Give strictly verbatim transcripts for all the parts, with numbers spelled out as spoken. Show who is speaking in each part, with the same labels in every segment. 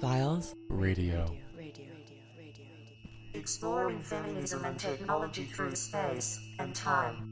Speaker 1: Files Radio.
Speaker 2: Exploring feminism and technology through space and time.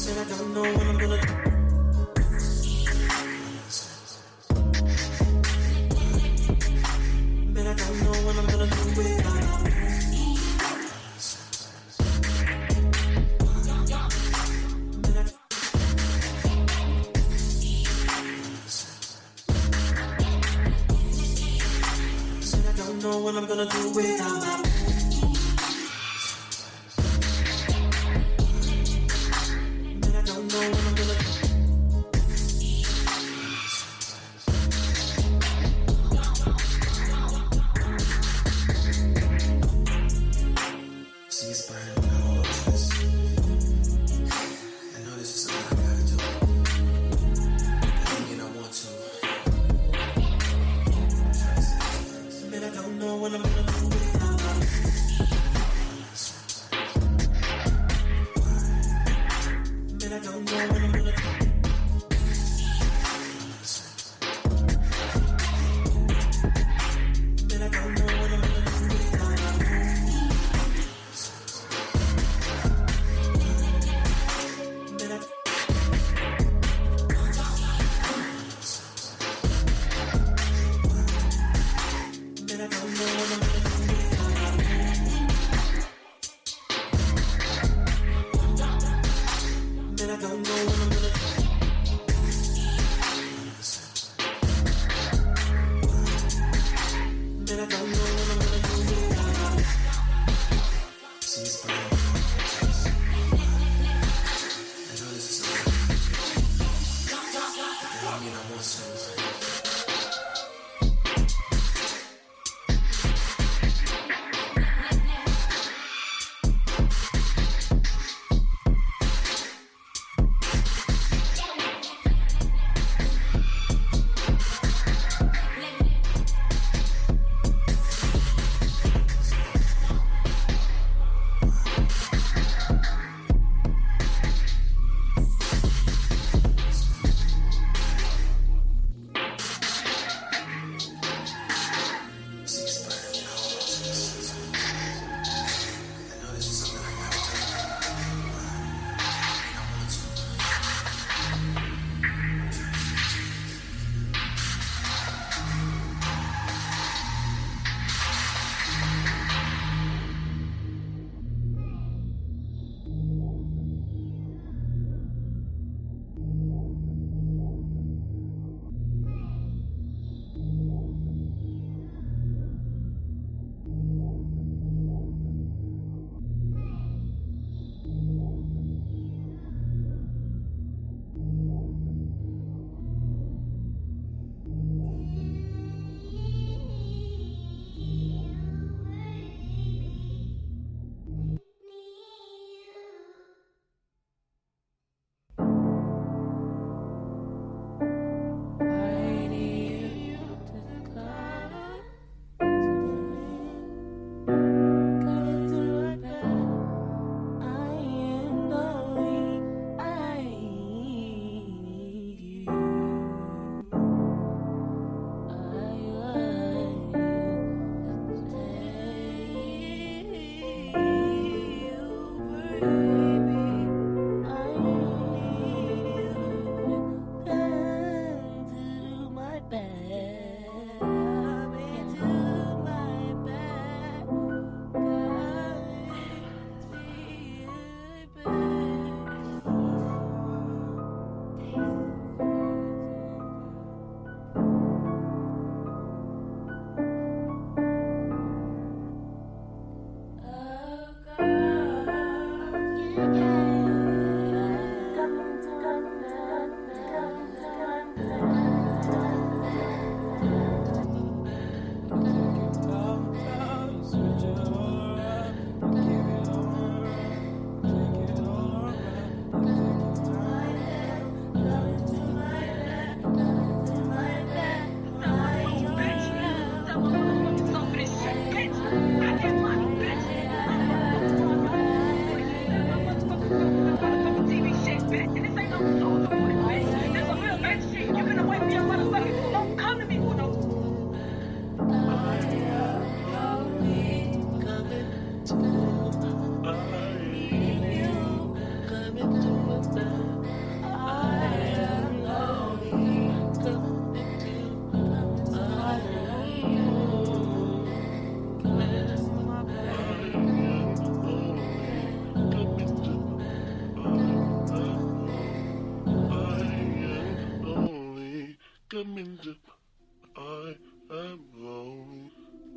Speaker 1: Said I don't know what I'm gonna do. Man, I don't know what I'm gonna do without you. Know what I'm gonna do without my man, I don't know what I'm gonna do. See, it's burning me all over this. I know this is something I gotta do. I mean, I want to. Man, I don't know what I'm gonna do without you. Man, I don't know what I'm gonna do. Man, I don't know what I'm gonna do without you. Man, I Man, I don't know what I'm gonna do without you. Man, I don't know what I'm gonna do. Man, I don't know what I'm gonna do without you. See, it's burning. I know this is something. I mean, I want to. come into I am wrong,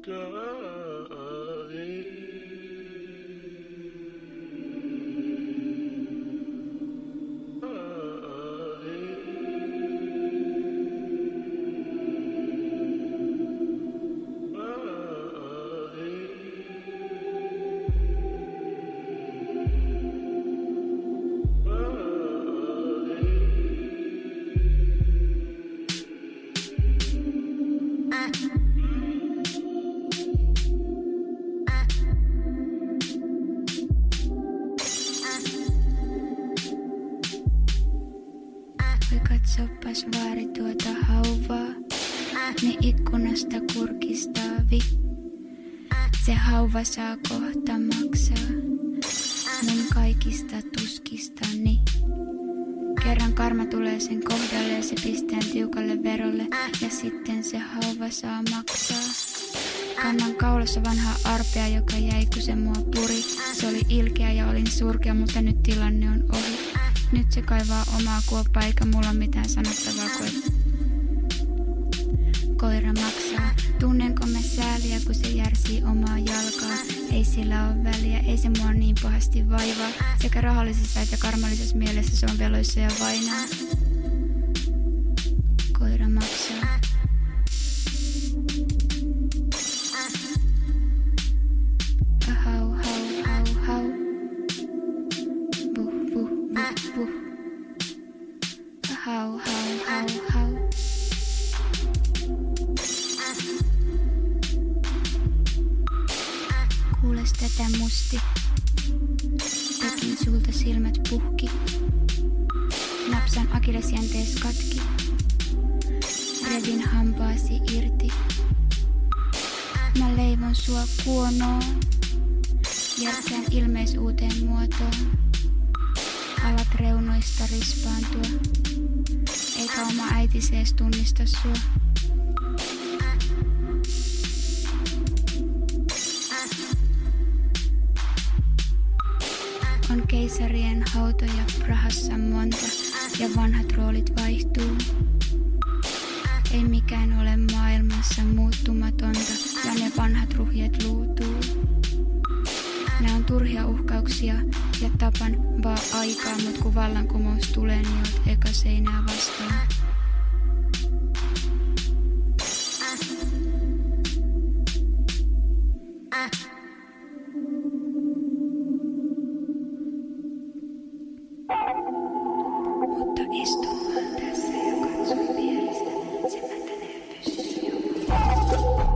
Speaker 3: Katsopas vaari tuota hauvaa, ne ikkunasta kurkistaavi. Se hauva saa kohta maksaa mun kaikista tuskistani. Kerran karma tulee sen kohdalle ja se pistää tiukalle verolle ja sitten se hauva saa maksaa. Kannan kaulassa vanhaa arpea, joka jäi kun se mua puri. Se oli ilkeä ja olin surkea, mutta nyt tilanne on ohi. Nyt se kaivaa omaa kuoppaa eikä mulla mitään sanottavaa kuin koira maksaa. Tunnenko mä sääliä kun se järsii omaa jalkaa. Ei sillä oo väliä, ei se mua niin pahasti vaivaa. Sekä rahallisessa että karmallisessa mielessä se on veloissa ja vainaa. Koira maksaa. Hau, hau, hau, hau. Vuh, vuh, vuh, vuh. Hau, hau, hau, hau. Kuules tätä musti. Tekin sulta silmät puhki. Napsan akillesjäntees katki. Revin hampaasi irti. Mä leivon sua kuonoon. Järkkään ilmeisuuteen muotoon. Alat reunoista rispaantua. Eikä oma äitisi ees tunnista sua. On keisarien hautoja Prahassa monta ja vanhat roolit vaihtuu. Ei mikään ole maailmassa muuttumatonta ja ne vanhat ruhjet luutuu. Nää on turhia uhkauksia ja tapan vaan aikaa, mut kun vallankumous tulee, niin oot eka seinää vastaan. Mutta istumaan tässä ja katso vierestä, se mätänee pystyssä joku.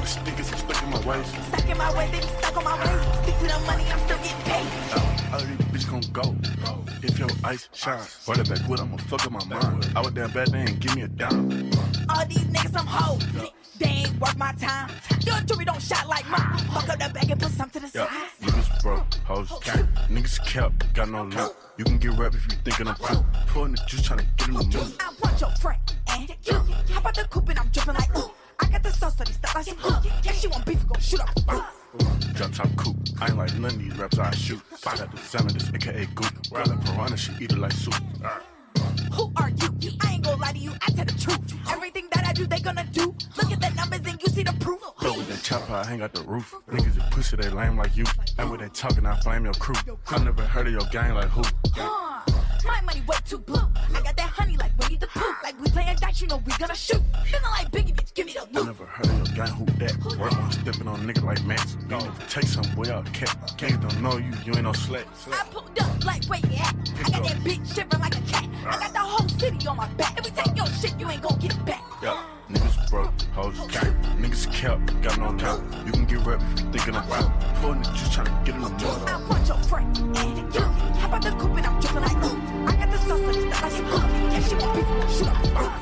Speaker 4: The stick is stuck in my waist.
Speaker 1: Stuck in my way, baby, stuck on my way. Stick to the money, I'm still getting paid.
Speaker 4: All of these bitch gon' go. If your ice shine, run it back with, I'ma fuck up my mind. I was down bad, they ain't give me a dime.
Speaker 1: All these niggas, I'm hoes. They ain't worth my time. Your jewelry don't shot like mine. Fuck up the bag and put some to the
Speaker 4: Yeah,
Speaker 1: side.
Speaker 4: niggas broke, hoes gang. Niggas kept, got no love. You can get rap if you thinkin' I'm cool. Pulling the juice, tryna get in the mood.
Speaker 1: I want your friend and you. How about the coupe and I'm dripping like ooh. I got the sauce, so they stuck like some ooh. Yeah, she want beef, gon' shoot up.
Speaker 4: Drop top coupe, I ain't like none of these raps I shoot. I got the sound of this, aka Goop. Ride like piranha, she eat it like soup.
Speaker 1: Who are you? I ain't gon' lie to you, I tell the truth. Everything that I do, they gonna do. Look at the numbers and you see the proof.
Speaker 4: But with that chopper, I hang out the roof. Niggas is pussy, they lame like you. And when they talking, I flame your crew. I never heard of your gang like who?
Speaker 1: Uh, my money way too blue. I got that honey like Winnie the Pooh. Like we playing dice, you know we gonna shoot. Feeling like Biggie, bitch, give me the
Speaker 4: I
Speaker 1: loot.
Speaker 4: never heard of your gang, who that? Work on stepping on a nigga like Max. You never take some boy out cat. Gangs don't know you, you ain't no slack.
Speaker 1: I pulled up like where you at. I got that bitch shivering like a cat. I got the whole city on my back. If we take your shit, you ain't gon' get it back.
Speaker 4: Yeah, niggas broke, hoes gang. Niggas kept, got no doubt. You can get rap if you thinkin' I'm cool. Pulling the juice, tryna get in the mood.
Speaker 1: I want your friend and you. How about the coupe and I'm dripping like ooh. I got the sauce, so they stuck like some ooh. Yeah, she want beef, shoot up.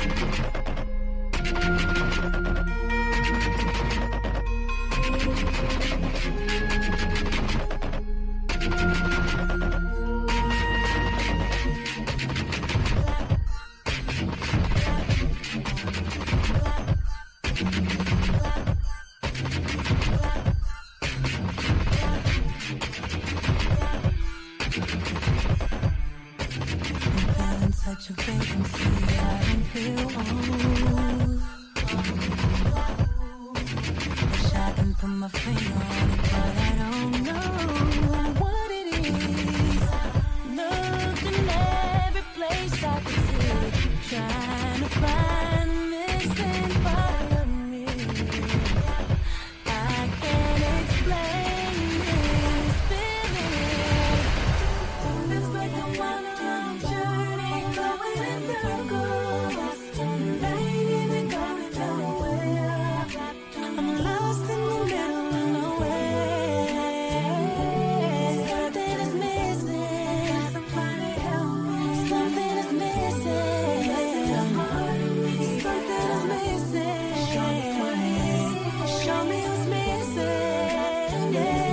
Speaker 5: Such a vacancy, I don't feel old. Wish I can put my finger on it, but I don't know what it is. Looked in every place I could see, trying to find the missing part of me. I can't explain this feeling. Feels like I'm on a long journey, going in circles. Ain't even going nowhere. I'm lost in the middle of nowhere. Something is missing. Somebody help me. Something is missing. Something is missing. Show me what it is. Show me what's missing.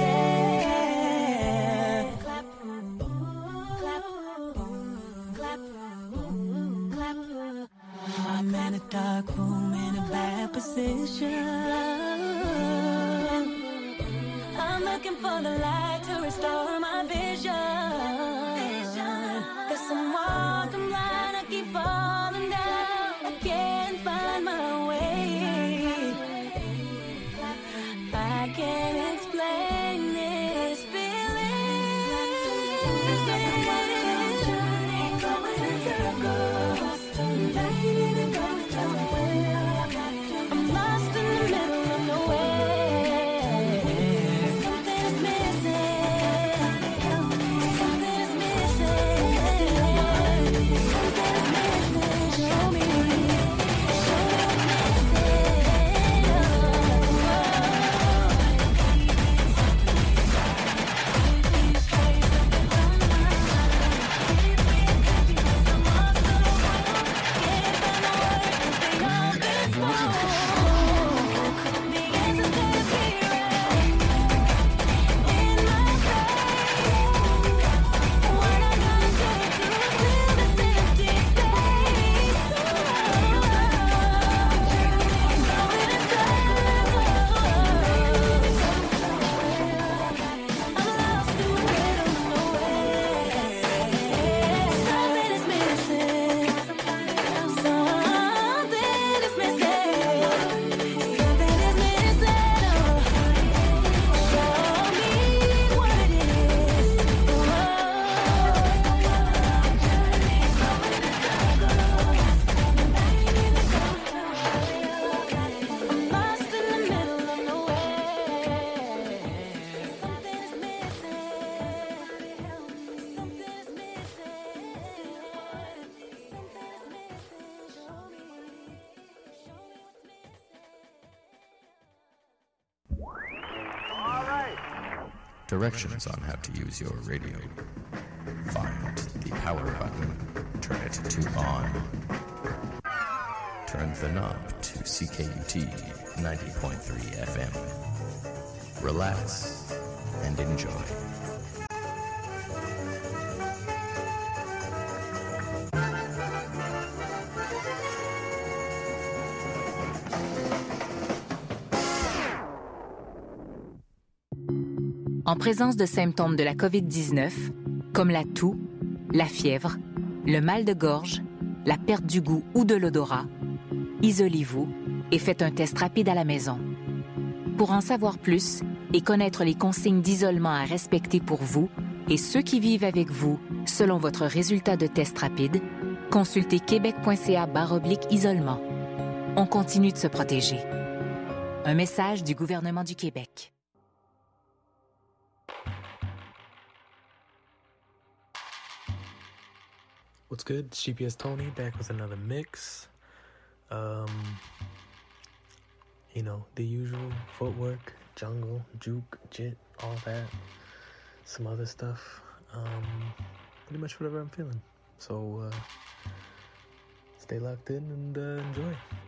Speaker 5: Yeah. Clap, clap, clap, clap. I'm in a dark room in a bad position. I'm looking for the light to restore my vision. Guess I'm walking blind, I keep falling down. I can't find my way. I can't explain this feeling. Going in circles, ain't even going nowhere. I'm lost in the middle of nowhere. Something is missing. Something is missing. Something is missing. Show me. Show me what's
Speaker 6: Directions on how to use your radio. Find the power button. Turn it to on. Turn the knob to C K U T ninety point three F M. Relax and enjoy.
Speaker 7: En présence de symptômes de la covid dix-neuf, comme la toux, la fièvre, le mal de gorge, la perte du goût ou de l'odorat, isolez-vous et faites un test rapide à la maison. Pour en savoir plus et connaître les consignes d'isolement à respecter pour vous et ceux qui vivent avec vous selon votre résultat de test rapide, consultez québec.ca barre oblique isolement. On continue de se protéger. Un message du gouvernement du Québec.
Speaker 8: What's good? G P S Tony back with another mix. Um, you know, the usual footwork, jungle, juke, jit, all that. Some other stuff. Um, pretty much whatever I'm feeling. So, uh, it's stay locked in and uh, enjoy.